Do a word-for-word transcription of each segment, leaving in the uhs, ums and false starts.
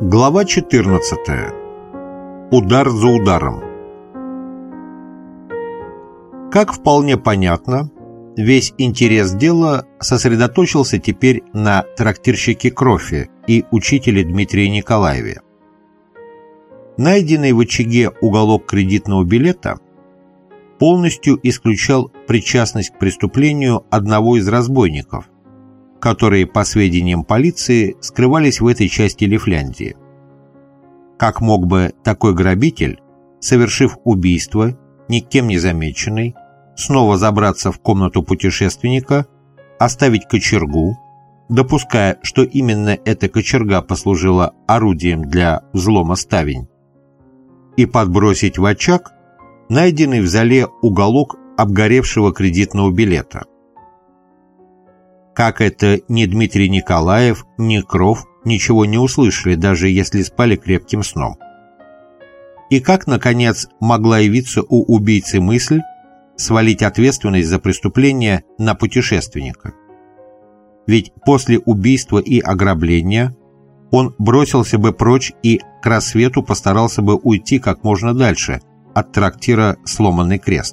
Глава четырнадцатая. Удар за ударом. Как вполне понятно, весь интерес дела сосредоточился теперь на трактирщике Крофе и учителе Дмитрии Николаеве. Найденный в очаге уголок кредитного билета полностью исключал причастность к преступлению одного из разбойников, которые, по сведениям полиции, скрывались в этой части Лифляндии. Как мог бы такой грабитель, совершив убийство, никем не замеченный, снова забраться в комнату путешественника, оставить кочергу, допуская, что именно эта кочерга послужила орудием для взлома ставень, и подбросить в очаг найденный в зале уголок обгоревшего кредитного билета? Как это ни Дмитрий Николаев, ни Кроф ничего не услышали, даже если спали крепким сном? И как, наконец, могла явиться у убийцы мысль свалить ответственность за преступление на путешественника? Ведь после убийства и ограбления он бросился бы прочь и к рассвету постарался бы уйти как можно дальше от трактира «Сломанный крест».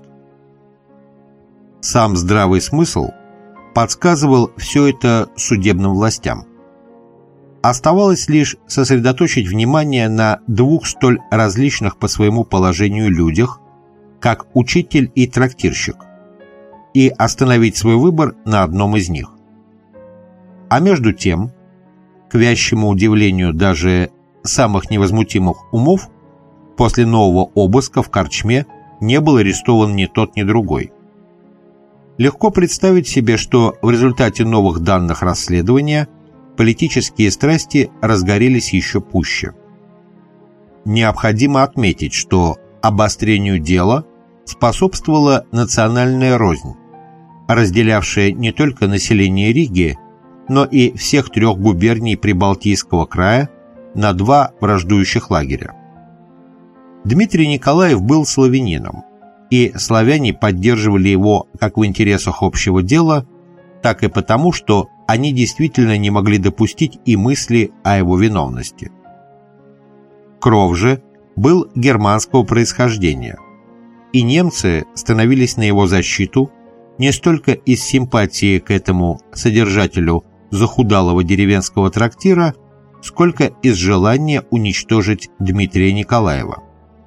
Сам здравый смысл подсказывал все это судебным властям. Оставалось лишь сосредоточить внимание на двух столь различных по своему положению людях, как учитель и трактирщик, и остановить свой выбор на одном из них. А между тем, к вящему удивлению даже самых невозмутимых умов, после нового обыска в корчме не был арестован ни тот, ни другой. Легко представить себе, что в результате новых данных расследования политические страсти разгорелись еще пуще. Необходимо отметить, что обострению дела способствовала национальная рознь, разделявшая не только население Риги, но и всех трех губерний Прибалтийского края на два враждующих лагеря. Дмитрий Николаев был славянином, и славяне поддерживали его как в интересах общего дела, так и потому, что они действительно не могли допустить и мысли о его виновности. Кроф же был германского происхождения, и немцы становились на его защиту не столько из симпатии к этому содержателю захудалого деревенского трактира, сколько из желания уничтожить Дмитрия Николаева.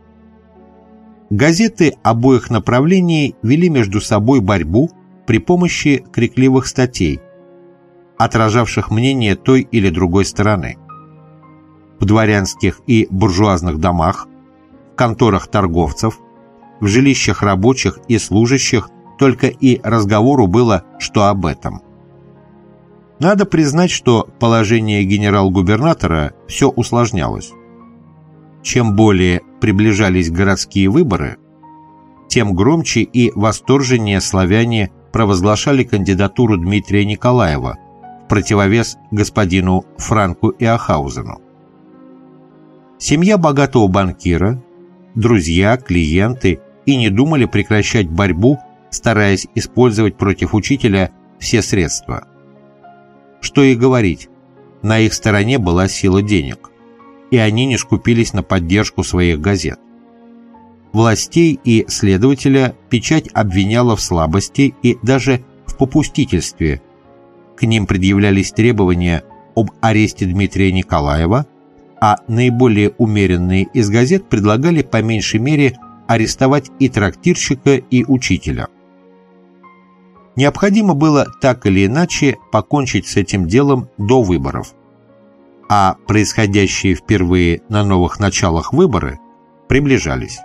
Газеты обоих направлений вели между собой борьбу при помощи крикливых статей, отражавших мнение той или другой стороны. В дворянских и буржуазных домах, в конторах торговцев, в жилищах рабочих и служащих только и разговору было, что об этом. Надо признать, что положение генерал-губернатора все усложнялось. Чем более приближались городские выборы, тем громче и восторженнее славяне провозглашали кандидатуру Дмитрия Николаева в противовес господину Франку Иохаузену. Семья богатого банкира, друзья, клиенты и не думали прекращать борьбу, стараясь использовать против учителя все средства. Что и говорить, на их стороне была сила денег, и они не скупились на поддержку своих газет. Властей и следователя печать обвиняла в слабости и даже в попустительстве. К ним предъявлялись требования об аресте Дмитрия Николаева, а наиболее умеренные из газет предлагали по меньшей мере арестовать и трактирщика, и учителя. Необходимо было так или иначе покончить с этим делом до выборов, а происходящие впервые на новых началах выборы приближались.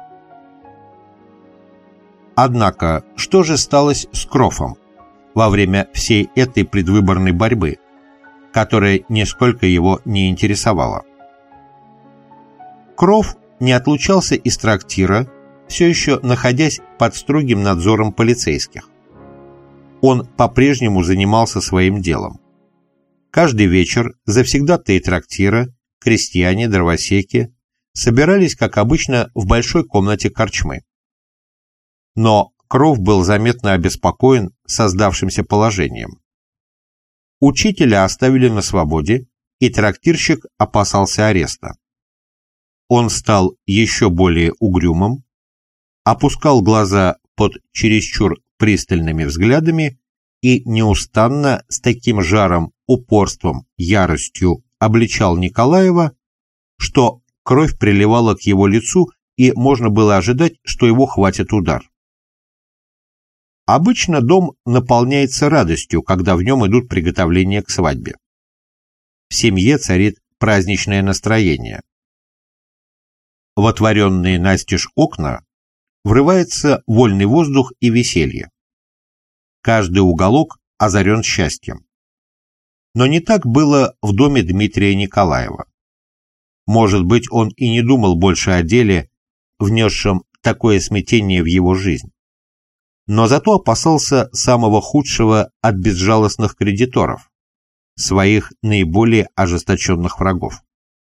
Однако, что же сталось с Крофом во время всей этой предвыборной борьбы, которая нисколько его не интересовала? Кроф не отлучался из трактира, все еще находясь под строгим надзором полицейских. Он по-прежнему занимался своим делом. Каждый вечер завсегдатаи трактира, крестьяне, дровосеки собирались, как обычно, в большой комнате корчмы. Но Кроф был заметно обеспокоен создавшимся положением. Учителя оставили на свободе, и трактирщик опасался ареста. Он стал еще более угрюмым, опускал глаза под чересчур пристальными взглядами и неустанно с таким жаром, упорством, яростью обличал Николаева, что кровь приливала к его лицу, и можно было ожидать, что его хватит удар. Обычно дом наполняется радостью, когда в нем идут приготовления к свадьбе. В семье царит праздничное настроение. В отворенные настежь окна врывается вольный воздух и веселье. Каждый уголок озарен счастьем. Но не так было в доме Дмитрия Николаева. Может быть, он и не думал больше о деле, внесшем такое смятение в его жизнь. Но зато опасался самого худшего от безжалостных кредиторов, своих наиболее ожесточенных врагов.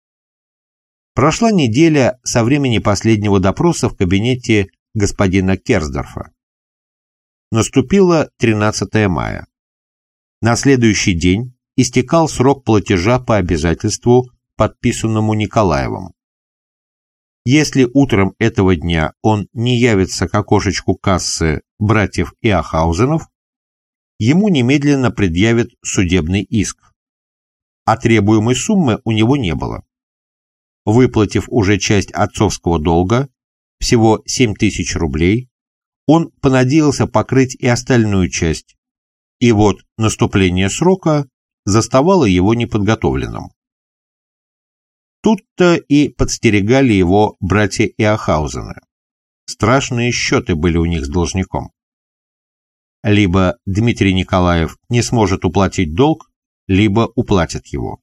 Прошла неделя со времени последнего допроса в кабинете господина Керсдорфа. Наступило тринадцатое мая. На следующий день истекал срок платежа по обязательству, подписанному Николаевым. Если утром этого дня он не явится к окошечку кассы братьев Иохаузенов, ему немедленно предъявят судебный иск. А требуемой суммы у него не было. Выплатив уже часть отцовского долга, всего семь тысяч рублей, он понадеялся покрыть и остальную часть, и вот наступление срока заставало его неподготовленным. Тут-то и подстерегали его братья Иохаузены. Страшные счеты были у них с должником. Либо Дмитрий Николаев не сможет уплатить долг, либо уплатит его.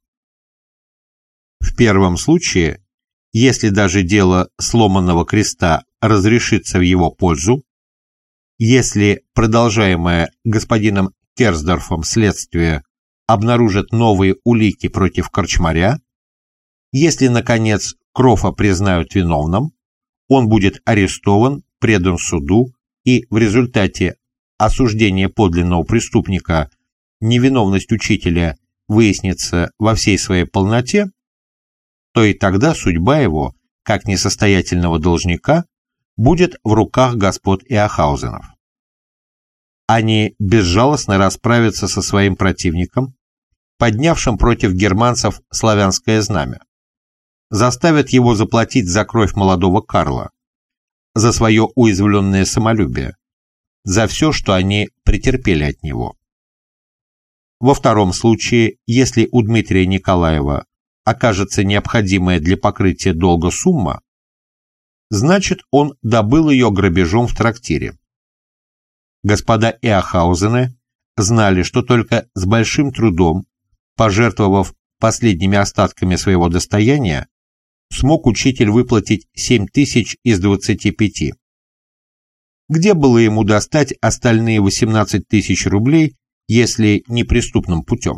В первом случае, если даже дело сломанного креста разрешится в его пользу, если продолжаемое господином Керсдорфом следствие обнаружит новые улики против корчмаря, если, наконец, Крофа признают виновным, он будет арестован, предан суду, и в результате осуждения подлинного преступника невиновность учителя выяснится во всей своей полноте, то и тогда судьба его, как несостоятельного должника, будет в руках господ Иохаузенов. Они безжалостно расправятся со своим противником, поднявшим против германцев славянское знамя, заставят его заплатить за кровь молодого Карла, за свое уязвленное самолюбие, за все, что они претерпели от него. Во втором случае, если у Дмитрия Николаева окажется необходимая для покрытия долга сумма, значит, он добыл ее грабежом в трактире. Господа Иохаузены знали, что только с большим трудом, пожертвовав последними остатками своего достояния, смог учитель выплатить семь тысяч из двадцати пяти. Где было ему достать остальные восемнадцать тысяч рублей, если не преступным путем?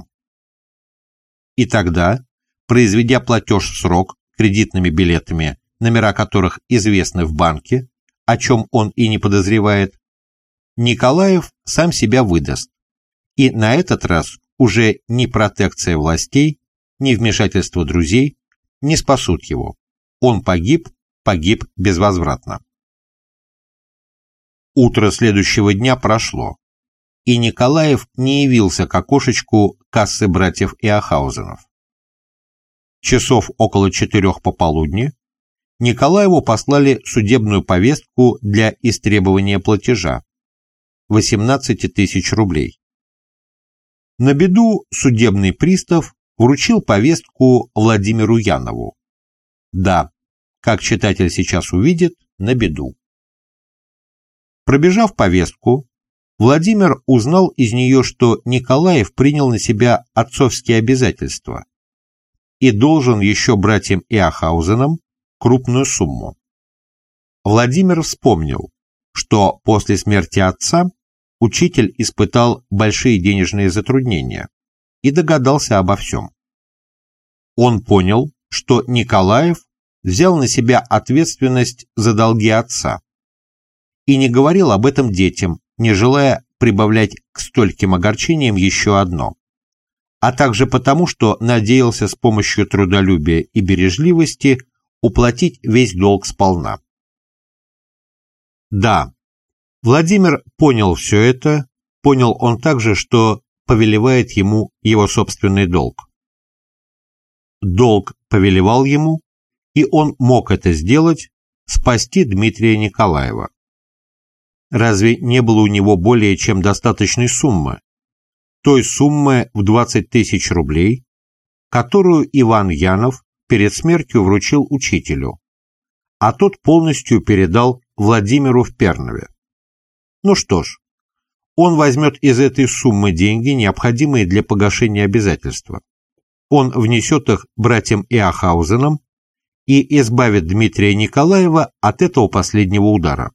И тогда, произведя платеж в срок кредитными билетами, номера которых известны в банке, о чем он и не подозревает, Николаев сам себя выдаст, и на этот раз уже ни протекция властей, ни вмешательство друзей не спасут его. Он погиб, погиб безвозвратно. Утро следующего дня прошло, и Николаев не явился к окошечку кассы братьев Иохаузенов. Часов около четырех пополудни Николаеву послали судебную повестку для истребования платежа – восемнадцать тысяч рублей. На беду судебный пристав вручил повестку Владимиру Янову. Да, как читатель сейчас увидит, на беду. Пробежав повестку, Владимир узнал из нее, что Николаев принял на себя отцовские обязательства и должен еще братьям Иохаузенам крупную сумму. Владимир вспомнил, что после смерти отца учитель испытал большие денежные затруднения и догадался обо всем. Он понял, что Николаев взял на себя ответственность за долги отца и не говорил об этом детям, не желая прибавлять к стольким огорчениям еще одно. а также потому, что надеялся с помощью трудолюбия и бережливости уплатить весь долг сполна. Да, Владимир понял все это, понял он также, что повелевает ему его собственный долг. Долг повелевал ему, и он мог это сделать, спасти Дмитрия Николаева. Разве не было у него более чем достаточной суммы, той суммы в двадцать тысяч рублей, которую Иван Янов перед смертью вручил учителю, а тот полностью передал Владимиру в Пернове? Ну что ж, он возьмет из этой суммы деньги, необходимые для погашения обязательства. Он внесет их братьям Иохаузенам и избавит Дмитрия Николаева от этого последнего удара.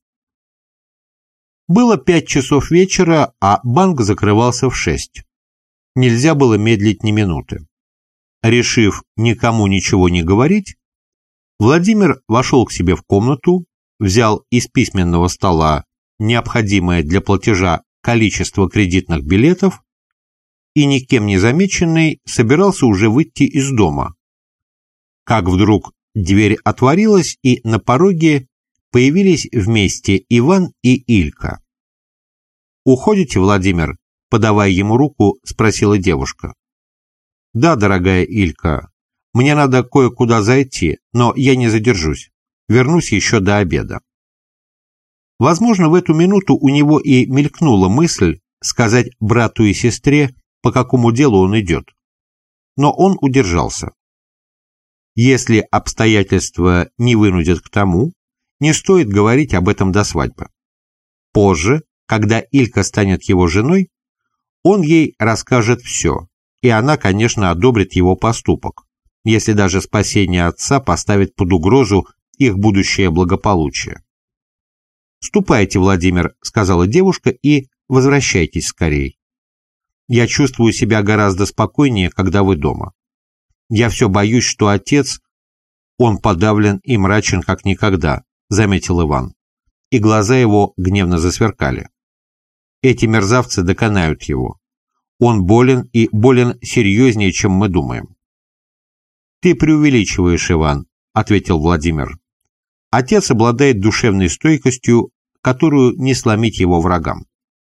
Было пять часов вечера, а банк закрывался в шесть. Нельзя было медлить ни минуты. Решив никому ничего не говорить, Владимир вошел к себе в комнату, взял из письменного стола необходимое для платежа количество кредитных билетов и, никем не замеченный, собирался уже выйти из дома. Как вдруг дверь отворилась, и на пороге появились вместе Иван и Илька. «Уходите, Владимир?» — подавая ему руку, спросила девушка. «Да, дорогая Илька, мне надо кое-куда зайти, но я не задержусь. Вернусь еще до обеда». Возможно, в эту минуту у него и мелькнула мысль сказать брату и сестре, по какому делу он идет. Но он удержался. Если обстоятельства не вынудят к тому, не стоит говорить об этом до свадьбы. Позже, когда Илька станет его женой, он ей расскажет все, и она, конечно, одобрит его поступок, если даже спасение отца поставит под угрозу их будущее благополучие. «Ступайте, Владимир», — сказала девушка, — «и возвращайтесь скорей. Я чувствую себя гораздо спокойнее, когда вы дома. Я все боюсь, что отец, он подавлен и мрачен, как никогда», — заметил Иван, и глаза его гневно засверкали. «Эти мерзавцы доконают его. Он болен и болен серьезнее, чем мы думаем». «Ты преувеличиваешь, Иван», — ответил Владимир. «Отец обладает душевной стойкостью, которую не сломить его врагам».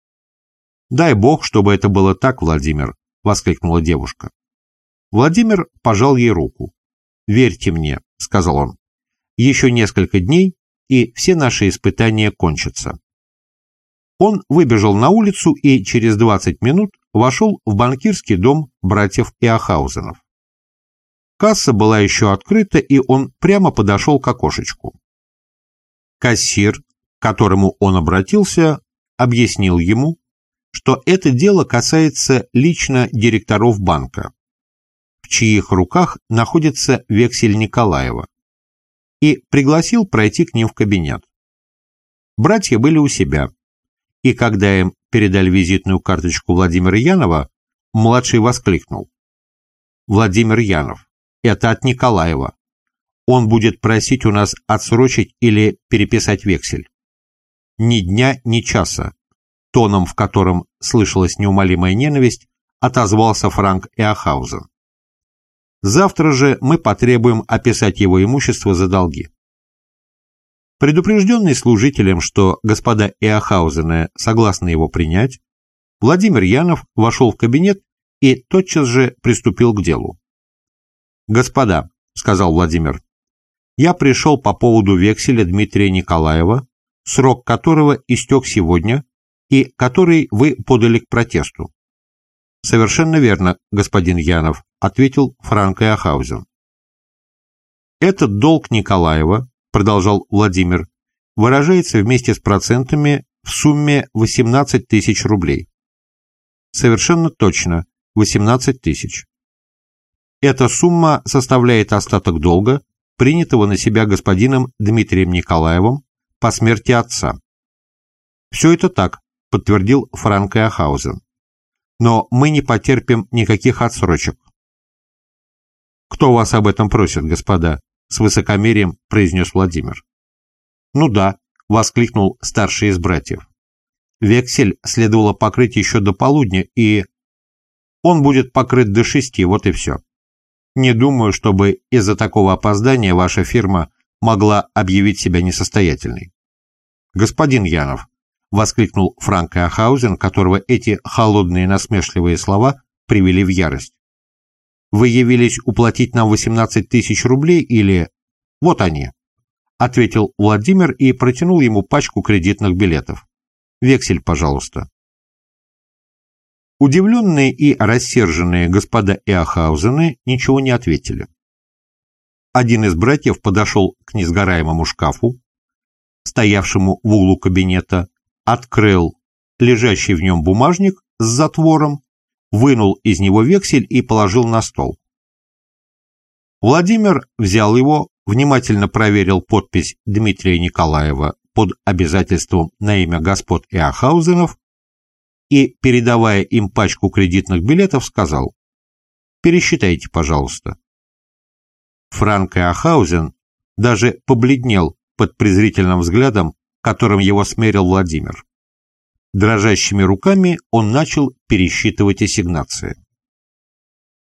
«Дай Бог, чтобы это было так, Владимир», — воскликнула девушка. Владимир пожал ей руку. «Верьте мне», — сказал он, — «еще несколько дней, и все наши испытания кончатся». Он выбежал на улицу и через двадцать минут вошел в банкирский дом братьев Иохаузенов. Касса была еще открыта, и он прямо подошел к окошечку. Кассир, к которому он обратился, объяснил ему, что это дело касается лично директоров банка, в чьих руках находится вексель Николаева, и пригласил пройти к ним в кабинет. Братья были у себя, и когда им передали визитную карточку Владимира Янова, младший воскликнул: «Владимир Янов, это от Николаева. Он будет просить у нас отсрочить или переписать вексель». «Ни дня, ни часа», тоном, в котором слышалась неумолимая ненависть, отозвался Франк Иохаузен. «Завтра же мы потребуем описать его имущество за долги». Предупрежденный служителем, что господа Иохаузены согласны его принять, Владимир Янов вошел в кабинет и тотчас же приступил к делу. «Господа», — сказал Владимир, — «я пришел по поводу векселя Дмитрия Николаева, срок которого истек сегодня и который вы подали к протесту». «Совершенно верно, господин Янов», — ответил Франк Иохаузен. «Этот долг Николаева, — продолжал Владимир, — выражается вместе с процентами в сумме восемнадцать тысяч рублей». «Совершенно точно, восемнадцать тысяч. Эта сумма составляет остаток долга, принятого на себя господином Дмитрием Николаевым по смерти отца». «Все это так», — подтвердил Франк Иохаузен. «Но мы не потерпим никаких отсрочек». «Кто вас об этом просит, господа?» — с высокомерием произнес Владимир. «Ну да», — воскликнул старший из братьев. «Вексель следовало покрыть еще до полудня, и...» Он будет покрыт до шести, вот и все. Не думаю, чтобы из-за такого опоздания ваша фирма могла объявить себя несостоятельной. Господин Янов, — воскликнул Франк Эохаузен, которого эти холодные насмешливые слова привели в ярость. «Вы явились уплатить нам восемнадцать тысяч рублей или...» «Вот они», — ответил Владимир и протянул ему пачку кредитных билетов. «Вексель, пожалуйста». Удивленные и рассерженные господа Эохаузены ничего не ответили. Один из братьев подошел к несгораемому шкафу, стоявшему в углу кабинета, открыл лежащий в нем бумажник с затвором, вынул из него вексель и положил на стол. Владимир взял его, внимательно проверил подпись Дмитрия Николаева под обязательством на имя господ Эохаузенов и, передавая им пачку кредитных билетов, сказал: «Пересчитайте, пожалуйста». Франк Эохаузен даже побледнел под презрительным взглядом, которым его смерил Владимир. Дрожащими руками он начал пересчитывать ассигнации.